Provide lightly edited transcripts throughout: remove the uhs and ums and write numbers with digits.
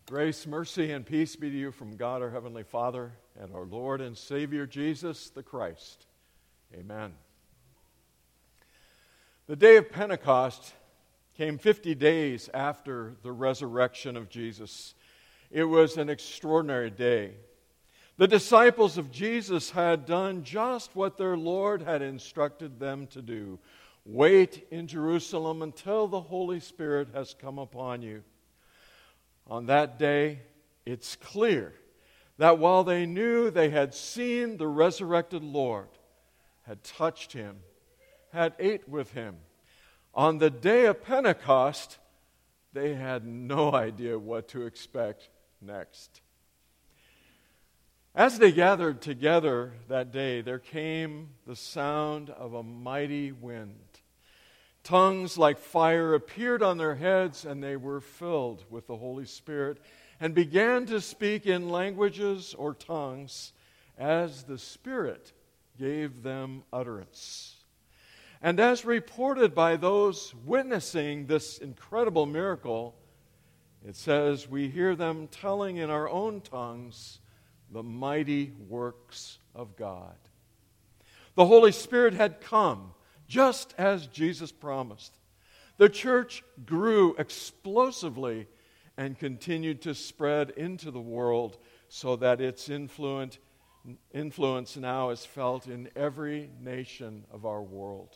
Grace, mercy, and peace be to you from God our Heavenly Father and our Lord and Savior Jesus the Christ. Amen. The day of Pentecost came 50 days after the resurrection of Jesus. It was an extraordinary day. The disciples of Jesus had done just what their Lord had instructed them to do. Wait in Jerusalem until the Holy Spirit has come upon you. On that day, it's clear that while they knew they had seen the resurrected Lord, had touched him, had ate with him, on the day of Pentecost, they had no idea what to expect next. As they gathered together that day, there came the sound of a mighty wind. Tongues like fire appeared on their heads, and they were filled with the Holy Spirit and began to speak in languages or tongues as the Spirit gave them utterance. And as reported by those witnessing this incredible miracle, it says, we hear them telling in our own tongues the mighty works of God. The Holy Spirit had come just as Jesus promised. The church grew explosively and continued to spread into the world so that its influence now is felt in every nation of our world.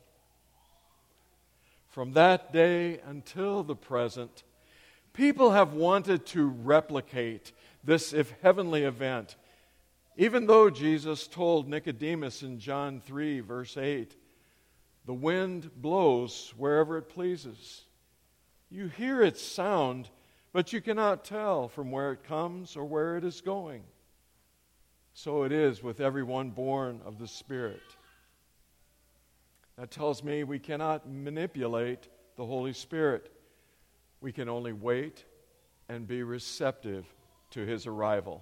From that day until the present, people have wanted to replicate this heavenly event, even though Jesus told Nicodemus in John 3, verse 8, the wind blows wherever it pleases. You hear its sound, but you cannot tell from where it comes or where it is going. So it is with everyone born of the Spirit. That tells me we cannot manipulate the Holy Spirit. We can only wait and be receptive to His arrival.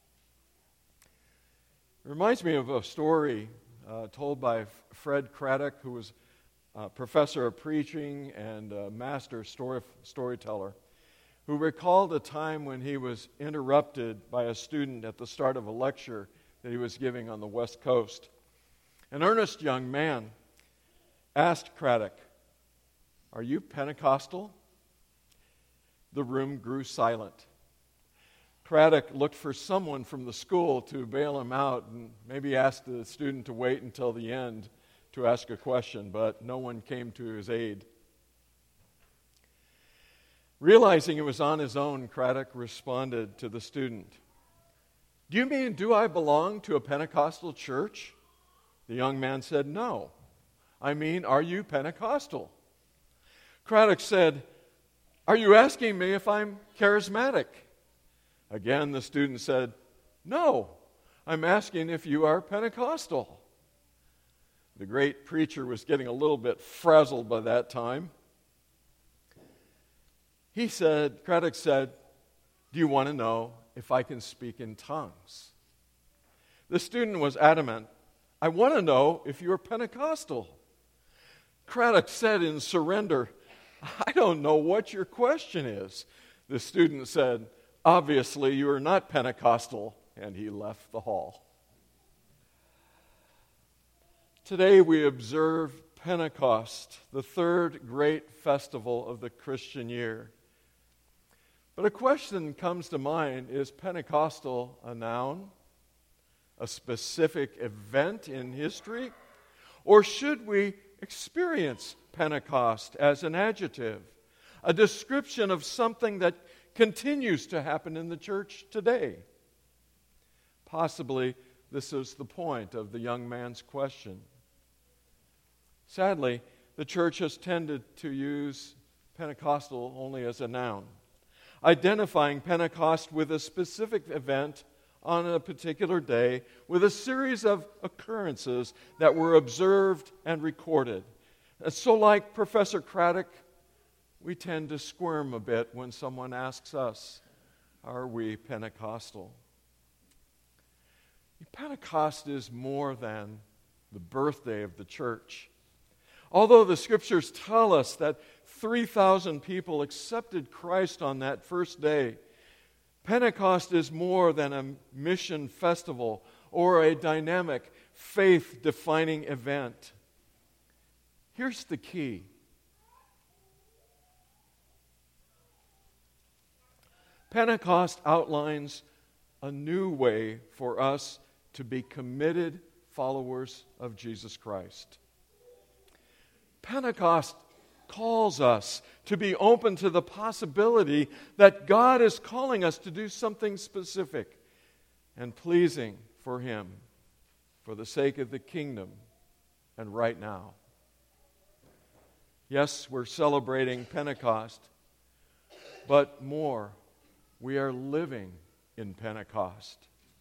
It reminds me of a story told by Fred Craddock, who was a professor of preaching and a master storyteller, who recalled a time when he was interrupted by a student at the start of a lecture that he was giving on the West Coast. An earnest young man asked Craddock, "Are you Pentecostal?" The room grew silent. Craddock looked for someone from the school to bail him out and maybe asked the student to wait until the end to ask a question, but no one came to his aid. Realizing it was on his own, Craddock responded to the student, "Do you mean, do I belong to a Pentecostal church?" The young man said, "No. I mean, are you Pentecostal?" Craddock said, "Are you asking me if I'm charismatic?" Again, the student said, "No, I'm asking if you are Pentecostal." The great preacher was getting a little bit frazzled by that time. Craddock said, "Do you want to know if I can speak in tongues?" The student was adamant, "I want to know if you're Pentecostal." Craddock said in surrender, "I don't know what your question is." The student said, "Obviously, you are not Pentecostal," and he left the hall. Today we observe Pentecost, the third great festival of the Christian year. But a question comes to mind: is Pentecostal a noun, a specific event in history, or should we experience Pentecost as an adjective, a description of something that continues to happen in the church today? Possibly this is the point of the young man's question. Sadly, the church has tended to use Pentecostal only as a noun, identifying Pentecost with a specific event on a particular day with a series of occurrences that were observed and recorded. So like Professor Craddock, we tend to squirm a bit when someone asks us, are we Pentecostal? Pentecost is more than the birthday of the church. Although the Scriptures tell us that 3,000 people accepted Christ on that first day, Pentecost is more than a mission festival or a dynamic, faith-defining event. Here's the key. Pentecost outlines a new way for us to be committed followers of Jesus Christ. Pentecost calls us to be open to the possibility that God is calling us to do something specific and pleasing for Him for the sake of the kingdom and right now. Yes, we're celebrating Pentecost, but more, we are living in Pentecost.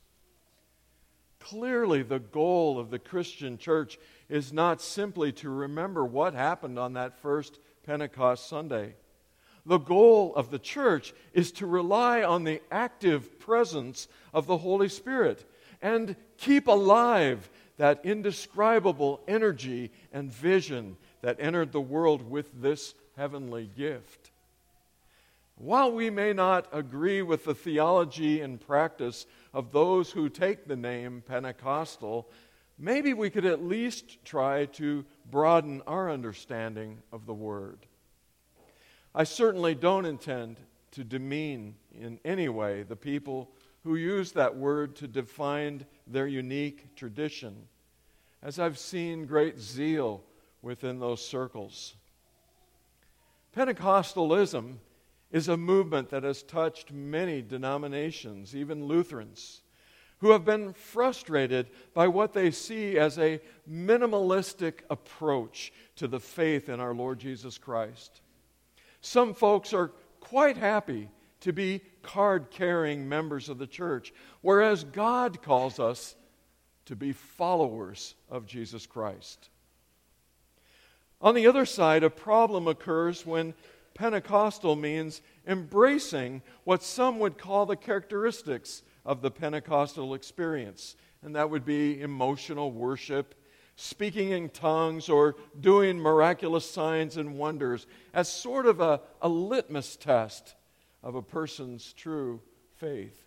Clearly, the goal of the Christian church is not simply to remember what happened on that first Pentecost Sunday. The goal of the church is to rely on the active presence of the Holy Spirit and keep alive that indescribable energy and vision that entered the world with this heavenly gift. While we may not agree with the theology and practice of those who take the name Pentecostal, maybe we could at least try to broaden our understanding of the word. I certainly don't intend to demean in any way the people who use that word to define their unique tradition, as I've seen great zeal within those circles. Pentecostalism is a movement that has touched many denominations, even Lutherans, who have been frustrated by what they see as a minimalistic approach to the faith in our Lord Jesus Christ. Some folks are quite happy to be card-carrying members of the church, whereas God calls us to be followers of Jesus Christ. On the other side, a problem occurs when Pentecostal means embracing what some would call the characteristics of the Pentecostal experience, and that would be emotional worship, speaking in tongues, or doing miraculous signs and wonders as sort of a litmus test of a person's true faith.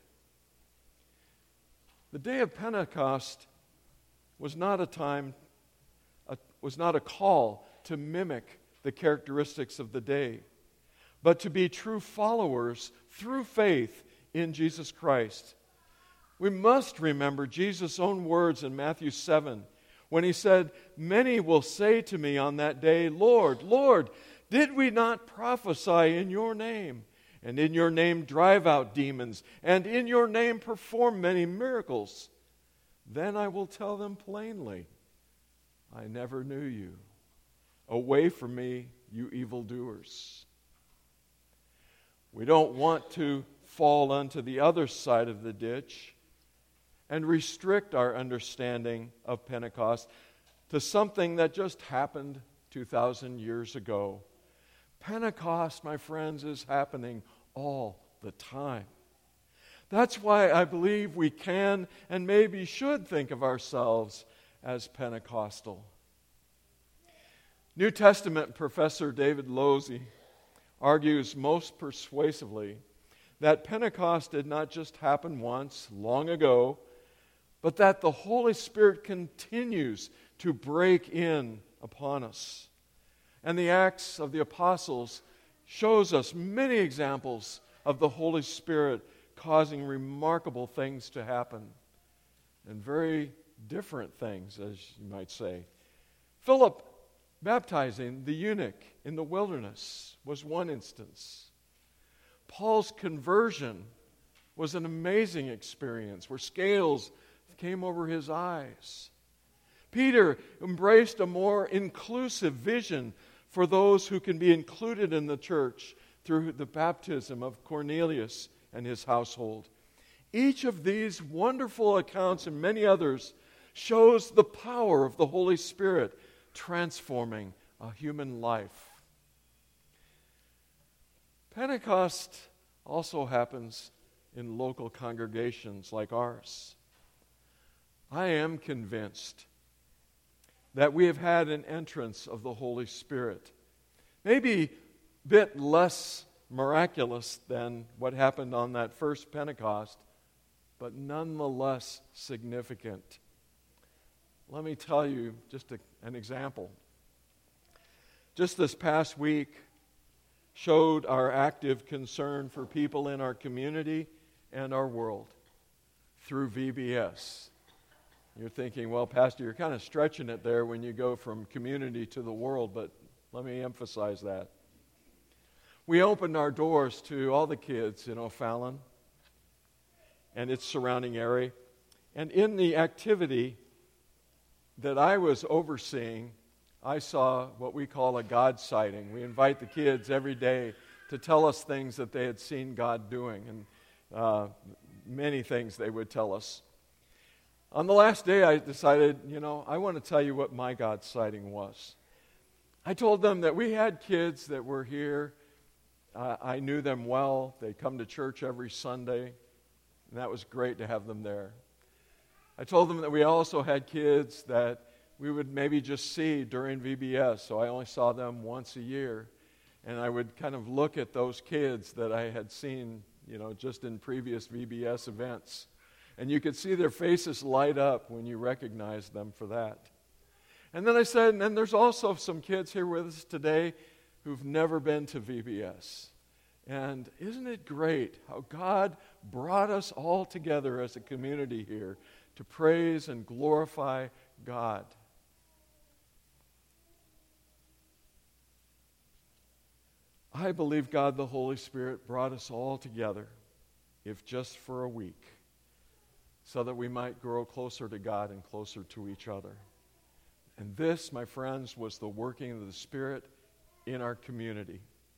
The day of Pentecost was not a call to mimic the characteristics of the day, but to be true followers through faith in Jesus Christ. We must remember Jesus' own words in Matthew 7 when He said, "Many will say to me on that day, 'Lord, Lord, did we not prophesy in your name, and in your name drive out demons, and in your name perform many miracles?' Then I will tell them plainly, 'I never knew you. Away from me, you evildoers.'" We don't want to fall onto the other side of the ditch and restrict our understanding of Pentecost to something that just happened 2,000 years ago. Pentecost, my friends, is happening all the time. That's why I believe we can and maybe should think of ourselves as Pentecostal. New Testament professor David Losey argues most persuasively that Pentecost did not just happen once, long ago, but that the Holy Spirit continues to break in upon us. And the Acts of the Apostles shows us many examples of the Holy Spirit causing remarkable things to happen, and very different things, as you might say. Philip baptizing the eunuch in the wilderness was one instance. Paul's conversion was an amazing experience where scales came over his eyes. Peter embraced a more inclusive vision for those who can be included in the church through the baptism of Cornelius and his household. Each of these wonderful accounts and many others shows the power of the Holy Spirit transforming a human life. Pentecost also happens in local congregations like ours. I am convinced that we have had an entrance of the Holy Spirit, maybe a bit less miraculous than what happened on that first Pentecost, but nonetheless significant. Let me tell you just an example. Just this past week showed our active concern for people in our community and our world through VBS. You're thinking, well, Pastor, you're kind of stretching it there when you go from community to the world, but let me emphasize that. We opened our doors to all the kids in O'Fallon and its surrounding area. And in the activity that I was overseeing, I saw what we call a God sighting. We invite the kids every day to tell us things that they had seen God doing, and many things they would tell us. On the last day, I decided, I want to tell you what my God sighting was. I told them that we had kids that were here. I knew them well. They come to church every Sunday, and that was great to have them there. I told them that we also had kids that we would maybe just see during VBS, so I only saw them once a year. And I would kind of look at those kids that I had seen, just in previous VBS events. And you could see their faces light up when you recognized them for that. And then I said, and then there's also some kids here with us today who've never been to VBS. And isn't it great how God brought us all together as a community here to praise and glorify God? I believe God the Holy Spirit brought us all together, if just for a week, so that we might grow closer to God and closer to each other. And this, my friends, was the working of the Spirit in our community.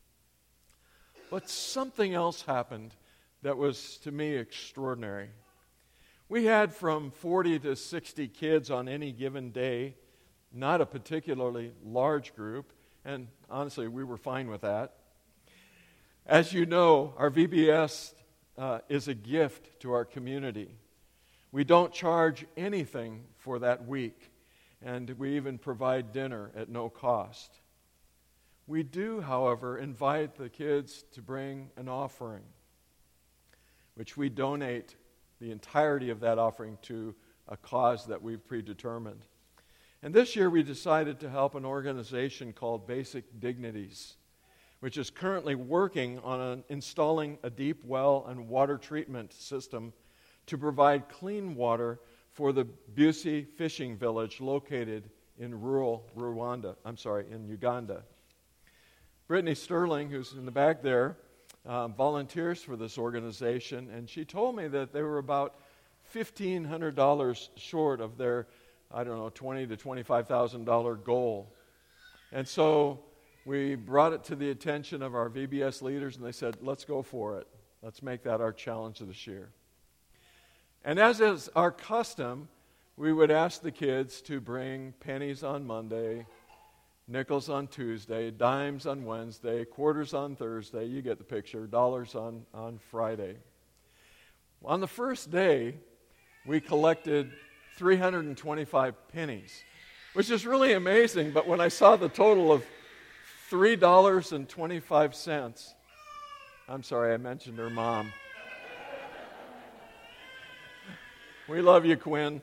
But something else happened that was, to me, extraordinary. We had from 40 to 60 kids on any given day, not a particularly large group, and honestly, we were fine with that. As you know, our VBS is a gift to our community. We don't charge anything for that week, and we even provide dinner at no cost. We do, however, invite the kids to bring an offering, which we donate the entirety of that offering to a cause that we've predetermined. And this year we decided to help an organization called Basic Dignities, which is currently working on installing a deep well and water treatment system to provide clean water for the Busi fishing village located in rural in Uganda. Brittany Sterling, who's in the back there, volunteers for this organization, and she told me that they were about $1,500 short of their, $20,000 to $25,000 goal. And so we brought it to the attention of our VBS leaders, and they said, let's go for it. Let's make that our challenge of this year. And as is our custom, we would ask the kids to bring pennies on Monday, nickels on Tuesday, dimes on Wednesday, quarters on Thursday, you get the picture, dollars on Friday. On the first day, we collected 325 pennies, which is really amazing, but when I saw the total of $3.25, I'm sorry, I mentioned her mom. We love you, Quinn.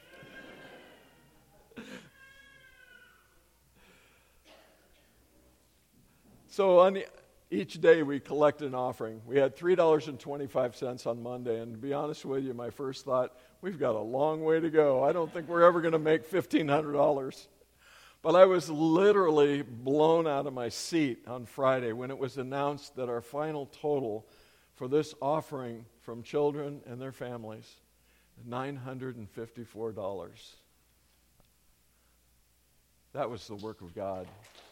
So on each day we collect an offering. We had $3.25 on Monday, and to be honest with you, my first thought, we've got a long way to go. I don't think we're ever going to make $1,500. But I was literally blown out of my seat on Friday when it was announced that our final total for this offering from children and their families, $954. That was the work of God.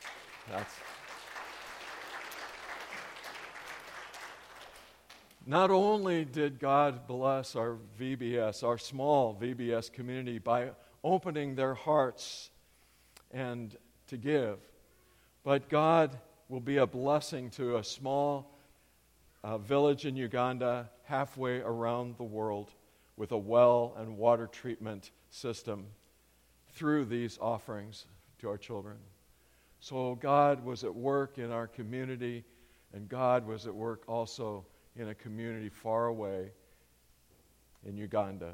Not only did God bless our VBS, our small VBS community, by opening their hearts and to give, but God will be a blessing to a small village in Uganda halfway around the world with a well and water treatment system through these offerings to our children. So God was at work in our community, And God was at work also in a community far away in Uganda.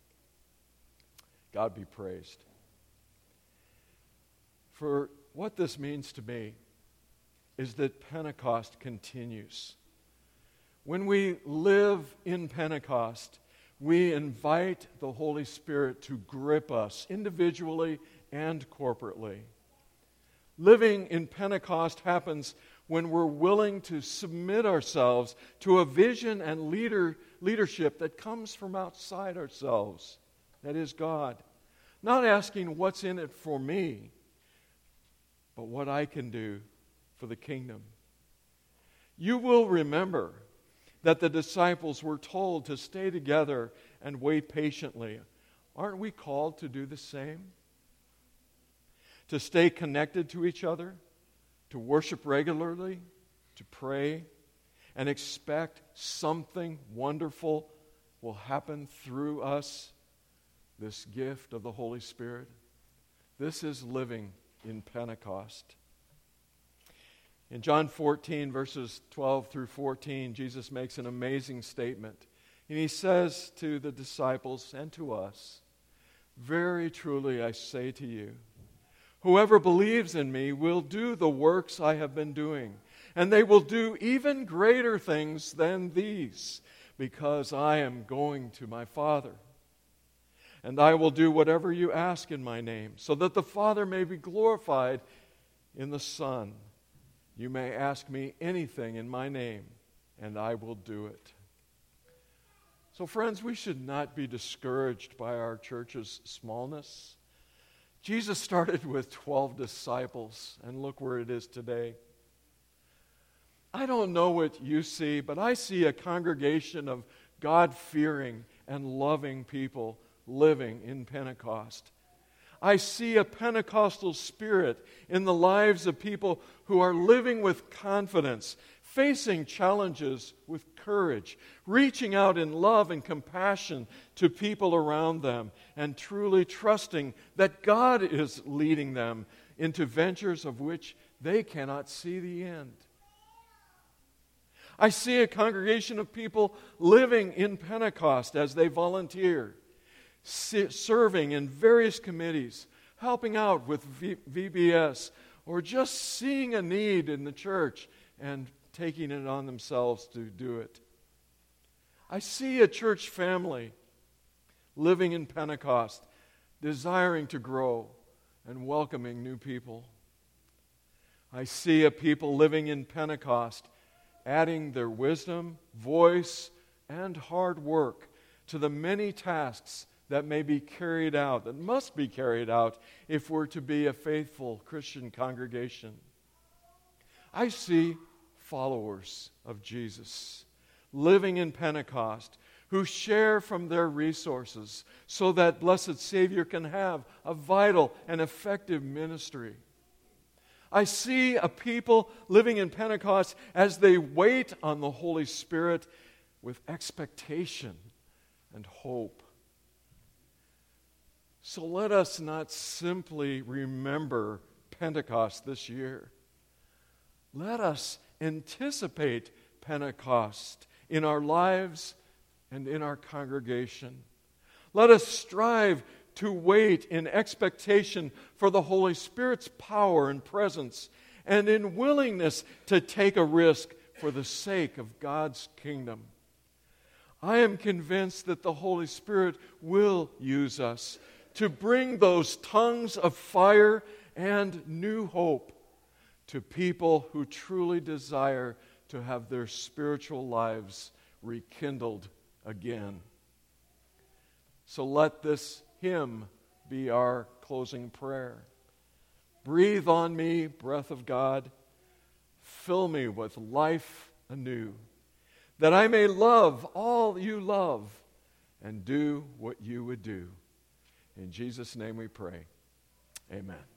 God be praised. For what this means to me is that Pentecost continues. When we live in Pentecost, we invite the Holy Spirit to grip us individually and corporately. Living in Pentecost happens when we're willing to submit ourselves to a vision and leadership that comes from outside ourselves, that is God. Not asking what's in it for me, but what I can do for the kingdom. You will remember that the disciples were told to stay together and wait patiently. Aren't we called to do the same? To stay connected to each other, to worship regularly, to pray, and expect something wonderful will happen through us, this gift of the Holy Spirit. This is living in Pentecost. In John 14, verses 12 through 14, Jesus makes an amazing statement. And he says to the disciples and to us, "Very truly I say to you, whoever believes in me will do the works I have been doing, and they will do even greater things than these, because I am going to my Father. And I will do whatever you ask in my name, so that the Father may be glorified in the Son. You may ask me anything in my name, and I will do it." So friends, we should not be discouraged by our church's smallness. Jesus started with 12 disciples, and look where it is today. I don't know what you see, but I see a congregation of God-fearing and loving people living in Pentecost. I see a Pentecostal spirit in the lives of people who are living with confidence, facing challenges with courage, reaching out in love and compassion to people around them, and truly trusting that God is leading them into ventures of which they cannot see the end. I see a congregation of people living in Pentecost as they volunteer, serving in various committees, helping out with VBS, or just seeing a need in the church and taking it on themselves to do it. I see a church family living in Pentecost, desiring to grow and welcoming new people. I see a people living in Pentecost, adding their wisdom, voice, and hard work to the many tasks that may be carried out, that must be carried out if we're to be a faithful Christian congregation. I see followers of Jesus living in Pentecost who share from their resources so that blessed Savior can have a vital and effective ministry. I see a people living in Pentecost as they wait on the Holy Spirit with expectation and hope. So let us not simply remember Pentecost this year. Let us anticipate Pentecost in our lives and in our congregation. Let us strive to wait in expectation for the Holy Spirit's power and presence, and in willingness to take a risk for the sake of God's kingdom. I am convinced that the Holy Spirit will use us to bring those tongues of fire and new hope to people who truly desire to have their spiritual lives rekindled again. So let this hymn be our closing prayer. Breathe on me, breath of God. Fill me with life anew, that I may love all you love and do what you would do. In Jesus' name we pray. Amen.